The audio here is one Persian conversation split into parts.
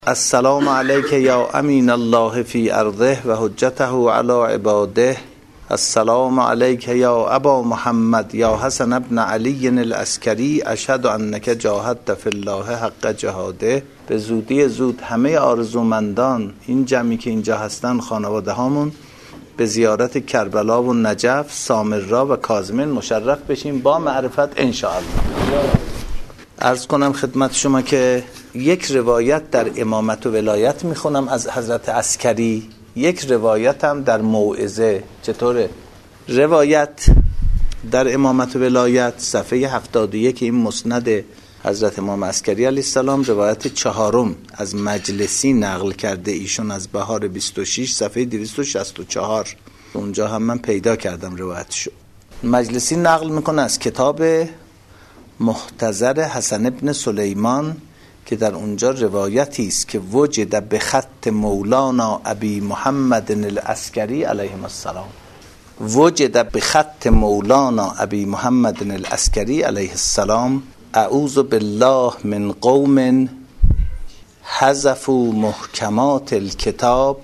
السلام علیک یا امین الله فی ارضه و حجته علی عباده. السلام علیک یا ابا محمد یا حسن ابن علی العسکری. اشهد انک جاهدت فی الله حق جهاده. به زودی زود همه آرزومندان این جمعی که اینجا هستن، خانواده هامون، به زیارت کربلا و نجف، سامرا و کاظمین مشرف بشیم با معرفت انشاءالله. عرض کنم خدمت شما که یک روایت در امامت و ولایت میخونم از حضرت عسکری، یک روایت هم در موعظه. چطوره؟ روایت در امامت و ولایت صفحه 71 این مسند حضرت امام عسکری علیه السلام، روایت 4 از مجلسی نقل کرده ایشون از بهار 26 صفحه 264. اونجا هم من پیدا کردم روایتشو. مجلسی نقل میکنه از کتاب محتضر حسن ابن سلیمان که در اونجا روایتی است که وجد به خط مولانا ابی محمد العسکری علیه السلام. وجد به خط مولانا ابی محمد العسکری علیه السلام. اعوذ بالله من قوم حذفوا محکمات الکتاب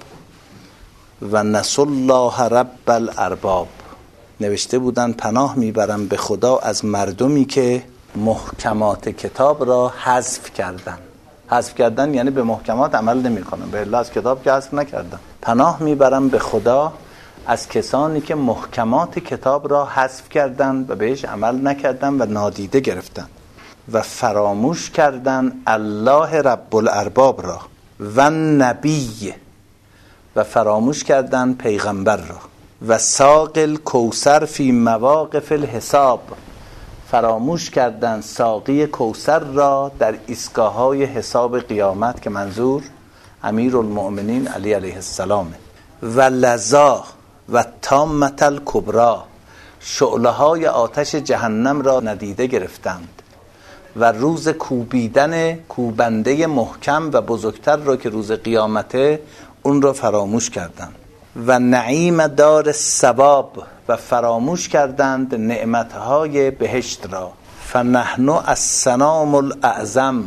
و نسوا الله رب الارباب. نوشته بودن پناه میبرم به خدا از مردمی که محکمات کتاب را حذف کردن. حذف کردن یعنی به محکمات عمل نمی کنن، به الله از کتاب که حذف نکردن. پناه میبرم به خدا از کسانی که محکمات کتاب را حذف کردن و بهش عمل نکردن و نادیده گرفتن و فراموش کردن الله رب الارباب را و نبی و فراموش کردن پیغمبر را و ساق الکوثر فی مواقف الحساب. فراموش کردن ساقی کوثر را در ایستگاه‌های حساب قیامت که منظور امیرالمؤمنین علی علیه السلام. و لظا و تامة الکبری، شعله‌های آتش جهنم را ندیده گرفتند و روز کوبنده محکم و بزرگتر را که روز قیامته اون را فراموش کردند. و نعیم دار الثواب، و فراموش کردند نعمتهای بهشت را. فنحن الصنام الاعظم،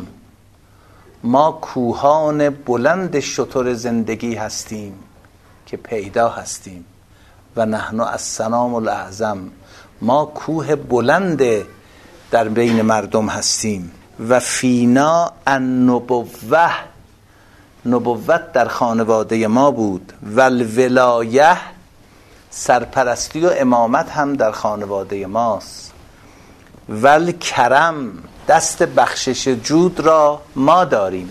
ما کوهان بلند شتر زندگی هستیم که پیدا هستیم. و نحن الصنام الاعظم، ما کوه بلند در بین مردم هستیم. و فینا النبوة، نبوت در خانواده ما بود. و الولایه، سرپرستی و امامت هم در خانواده ماست. و الکرم، دست بخشش جود را ما داریم.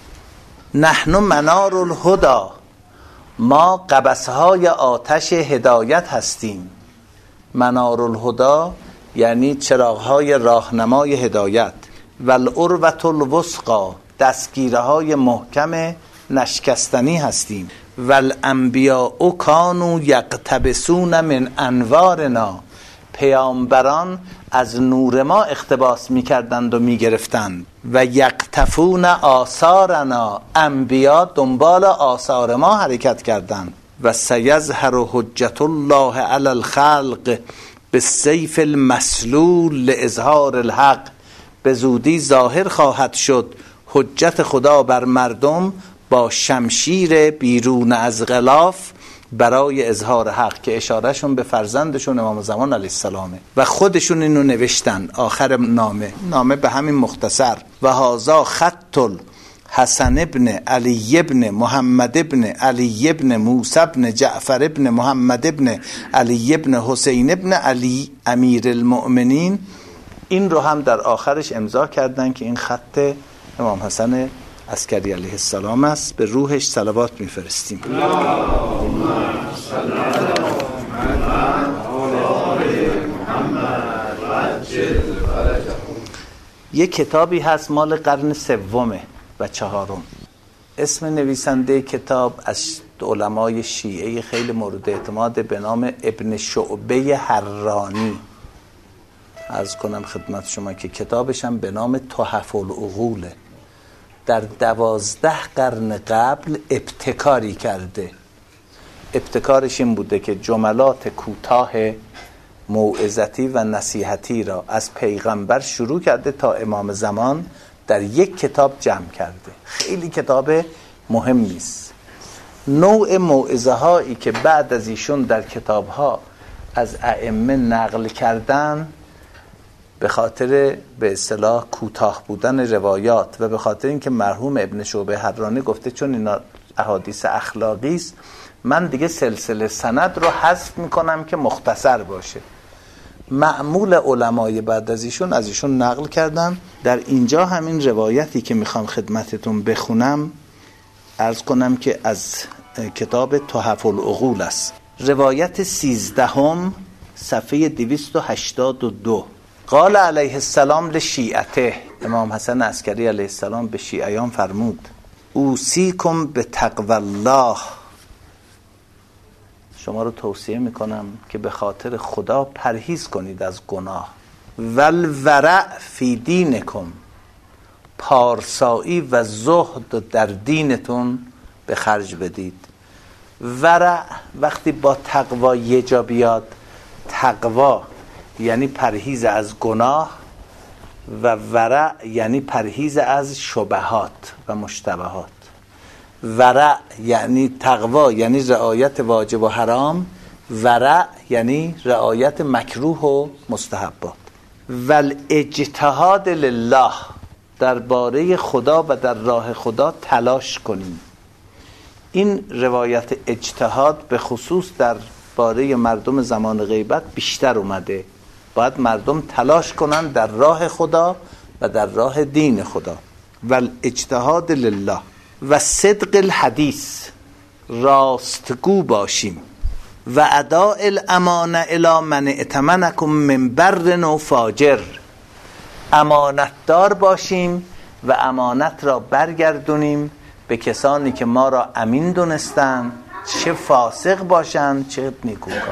نحن منار الهدی، ما قبس‌های آتش هدایت هستیم. منار الهدی یعنی چراغ‌های راهنمای هدایت. و العروة الوثقی، دستگیره‌های محکم نشکستنی هستیم. و الانبیاء کانوا یقتبسون من انوارنا، پیامبران از نور ما اقتباس می‌کردند و می‌گرفتند. و یقتفون آثارنا، انبیا دنبال آثار ما حرکت کردند. و سیظهر حجت الله علی الخلق بالسیف المسلول لاظهار الحق، به زودی ظاهر خواهد شد حجت خدا بر مردم با شمشیر بیرون از غلاف برای اظهار حق، که اشارهشون به فرزندشون امام زمان علیه السلامه و خودشون اینو نوشتن آخر نامه به همین مختصر. و هذا خط حسن ابن علی ابن محمد ابن علی ابن موسی ابن جعفر ابن محمد ابن علی ابن حسین ابن علی امیر المؤمنین. این رو هم در آخرش امضا کردن که این خط امام حسن عسکری علیه السلام است. به روحش صلوات میفرستیم. یک کتابی هست مال قرن 3 و 4. اسم نویسنده کتاب از علمای شیعه خیلی مورد اعتماد به نام ابن شعبه حرانی. عرض کنم خدمت شما که کتابش هم به نام تحف العقوله. در 12 قرن قبل ابتکاری کرده. ابتکارش این بوده که جملات کوتاه موعظتی و نصیحتی را از پیغمبر شروع کرده تا امام زمان در یک کتاب جمع کرده. خیلی کتاب مهمی است. نوع موعظه هایی که بعد از ایشون در کتاب ها از ائمه نقل کردن، به خاطر به اصطلاح کوتاه بودن روایات و به خاطر اینکه مرحوم ابن شعبه حرانی گفته چون اینا احادیث اخلاقی است، من دیگه سلسله سند رو حذف میکنم که مختصر باشه. معمول علمای بعد از ایشون از ایشون نقل کردن. در اینجا همین روایتی که میخوام خدمتتون بخونم عرض کنم که از کتاب تحف العقول است. روایت 13 صفحه 282. قال علیه السلام لشیعته، امام حسن عسکری علیه السلام به شیعیان فرمود: اوصیکم به تقوی الله، شما رو توصیه میکنم که به خاطر خدا پرهیز کنید از گناه. والورع فی دینکم، پارسایی و زهد در دینتون به خرج بدید. ورع وقتی با تقوا یه جا بیاد، تقوا یعنی پرهیز از گناه و ورع یعنی پرهیز از شبهات و مشتبهات. ورع یعنی تقوا یعنی رعایت واجب و حرام، ورع یعنی رعایت مکروه و مستحبات. والاجتهاد لله، درباره خدا و در راه خدا تلاش کنیم. این روایت اجتهاد به خصوص در باره مردم زمان غیبت بیشتر اومده. باید مردم تلاش کنن در راه خدا و در راه دین خدا. والاجتهاد لله و صدق الحدیث، راستگو باشیم. و اداء الامانه الی من ائتمنکم من بر و فاجر، امانتدار باشیم و امانت را برگردونیم به کسانی که ما را امین دونستن، چه فاسق باشن چه نیکوکار.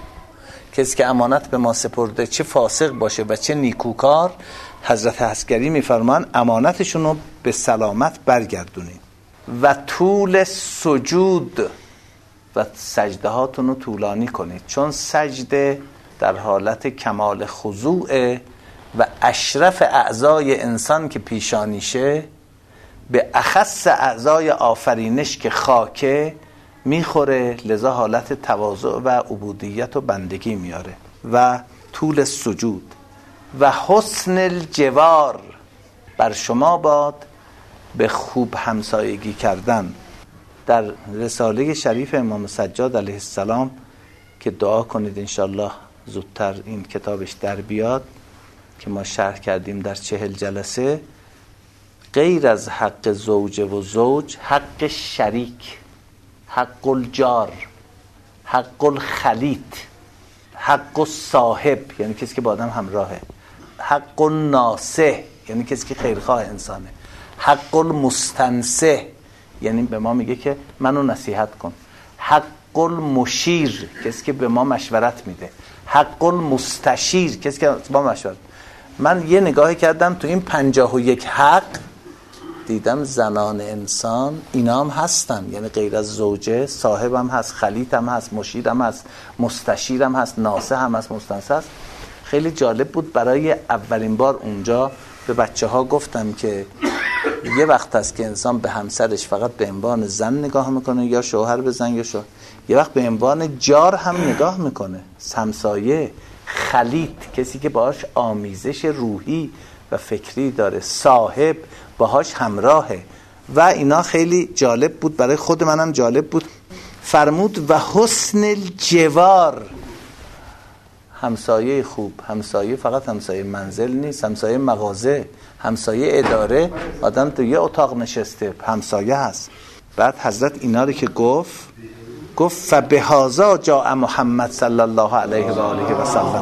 کسی که امانت به ما سپرده چه فاسق باشه و چه نیکوکار، حضرت عسکری میفرمان امانتشون رو به سلامت برگردونیم. و طول سجود، و سجده هاتون رو طولانی کنید، چون سجده در حالت کمال خضوع و اشرف اعضای انسان که پیشانیشه به اخص اعضای آفرینش که خاکه میخوره، لذا حالت تواضع و عبودیت و بندگی میاره. و طول سجود و حسن الجوار، بر شما باد به خوب همسایگی کردن. در رساله شریف امام سجاد علیه السلام که دعا کنید انشالله زودتر این کتابش در بیاد که ما شرح کردیم در 40 جلسه، غیر از حق زوجه و زوج، حق شریک، حق الجار، حق الخلیط، حق الصاحب یعنی کسی که با آدم همراهه، حق الناصح یعنی کسی که خیرخواه انسانه، حق المستنصح یعنی به ما میگه که منو نصیحت کن، حق المشیر کسی که به ما مشورت میده، حق المستشیر کسی که با مشورت. من یه نگاهی کردم تو این 51 حق، دیدم زنان انسان اینا هم هستن، یعنی غیر از زوجه صاحب هم هست، خلیط هم هست، مشیر هم هست، مستشیر هم هست، ناصح هم هست، مستنصح هست. خیلی جالب بود. برای اولین بار اونجا به بچه ها گفتم که یه وقت هست که انسان به همسرش فقط به عنوان زن نگاه میکنه یا شوهر به زن یا شوهر، یه وقت به عنوان جار هم نگاه میکنه، همسایه، خلیط کسی که باهاش آمیزش روحی و فکری داره، صاحب باهاش همراهه و اینا. خیلی جالب بود، برای خود منم جالب بود. فرمود و حسن الجوار، همسایه خوب. همسایه فقط همسایه منزل نیست، همسایه مغازه، همسایه اداره، آدم تو یه اتاق نشسته همسایه هست. بعد حضرت اینا رو که گفت فبهذا جاء محمد صلی الله علیه و آله و سلم،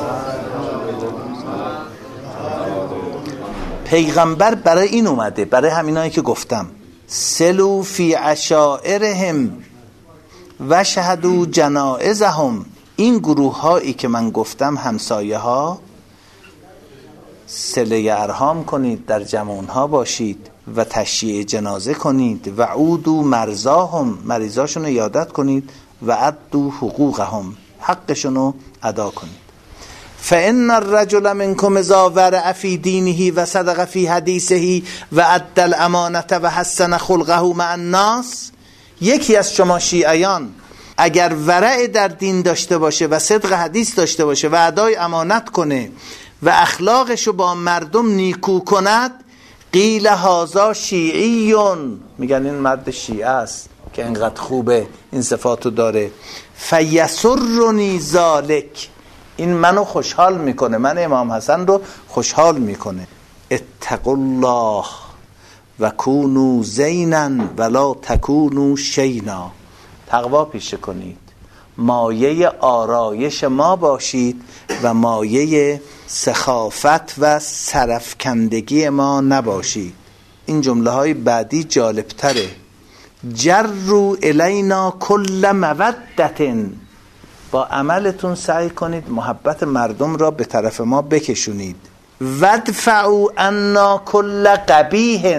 پیغمبر برای این اومده، برای همینایی که گفتم، سلو فی عشائرهم و شهدوا جنائزهم. این گروه هایی که من گفتم همسایه ها، صله ارحام کنید، در جمعون ها باشید و تشییع جنازه کنید. و عودوا مرضاهم، مریضاشون رو یادت کنید. و عدوا حقوقهم، حقشون رو ادا کنید. فإن الرجل منكم اذا ورع في دینه و صدق في حدیثه و ادى الامانة و حسن خلقه مع الناس. یکی از شما شیعیان اگر ورع در دین داشته باشه و صدق حدیث داشته باشه و ادای امانت کنه و اخلاقشو با مردم نیکو کند، قیل هذا شیعیون، میگن این مرد شیعه است که انقدر خوبه، این صفاتو داره. فیسرنی ذالک، این منو خوشحال میکنه، من امام حسن رو خوشحال میکنه. اتقوا الله و کونوا زینا ولا تکونوا شینا. تقوا پیشه کنید، مایه آرایش ما باشید و مایه سخافت و سرفکندگی ما نباشید. این جمله های بعدی جالب تره. جروا الینا کل مودت، با عملتون سعی کنید محبت مردم را به طرف ما بکشونید. ودفعوا عنا کل قبیح،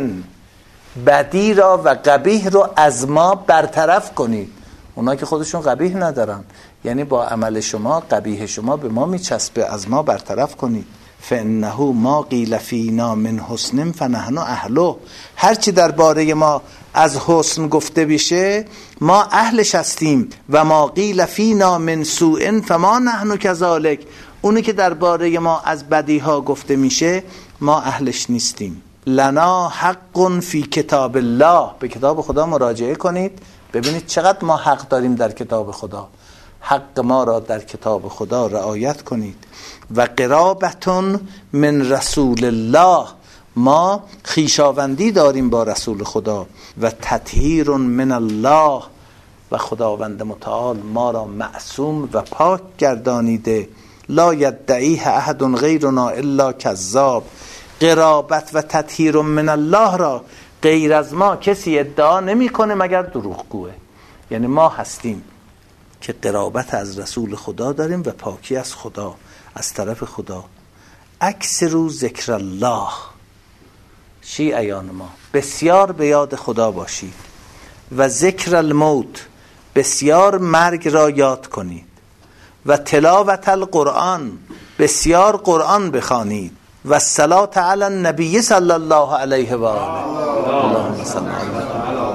بدی را و قبیح رو از ما برطرف کنید. اونا که خودشون قبیح ندارن، یعنی با عمل شما قبیح شما به ما میچسبه، از ما برطرف کنید. فانه ما قیل فینا من حسن فنحن اهله، هرچی درباره ما از حسن گفته بشه ما اهلش هستیم. و ما قیل فینا من سوء فما نحن کذالک، اونی که درباره ما از بدی ها گفته میشه ما اهلش نیستیم. لنا حق فی کتاب الله، به کتاب خدا مراجعه کنید ببینید چقدر ما حق داریم در کتاب خدا. حق ما را در کتاب خدا رعایت کنید. و قرابتون من رسول الله، ما خویشاوندی داریم با رسول خدا. و تطهیر من الله، و خداوند متعال ما را معصوم و پاک گردانیده. لا یدعیه احد غیرنا الا کذاب. قرابت و تطهیر من الله را غیر از ما کسی ادعا نمی کنه مگر دروغگوه. یعنی ما هستیم که قرابت از رسول خدا داریم و پاکی از خدا، از طرف خدا. اکثروا ذکر الله، شیعیان ما بسیار به یاد خدا باشید. و ذکر الموت، بسیار مرگ را یاد کنید. و تلاوت القرآن، بسیار قرآن بخوانید. و الصلاة علی النبی صلی الله علیه و آله، اللهم صل علی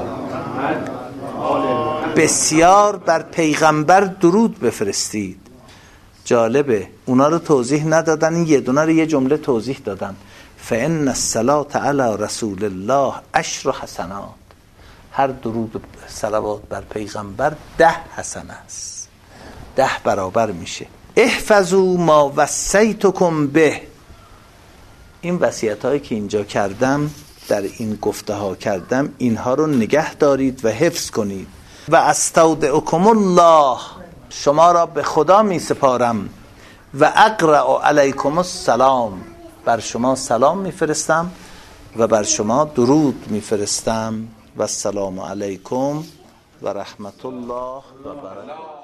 بسیار بر پیغمبر درود بفرستید. جالبه اونا رو توضیح ندادن، این یه دونه رو یه جمله توضیح دادن. فإن الصلاة علی رسول الله 10 حسنات، هر درود صلوات بر پیغمبر 10 حسنه است، 10 برابر میشه. احفظوا ما وصیتکم به، این وصیت هایی که اینجا کردم، در این گفته ها کردم، اینها رو نگه دارید و حفظ کنید. و استودعکم الله، شما را به خدا می سپارم. و اقرأ علیکم السلام، بر شما سلام می فرستم و بر شما درود می فرستم. و السلام علیکم و رحمت الله و برکاته.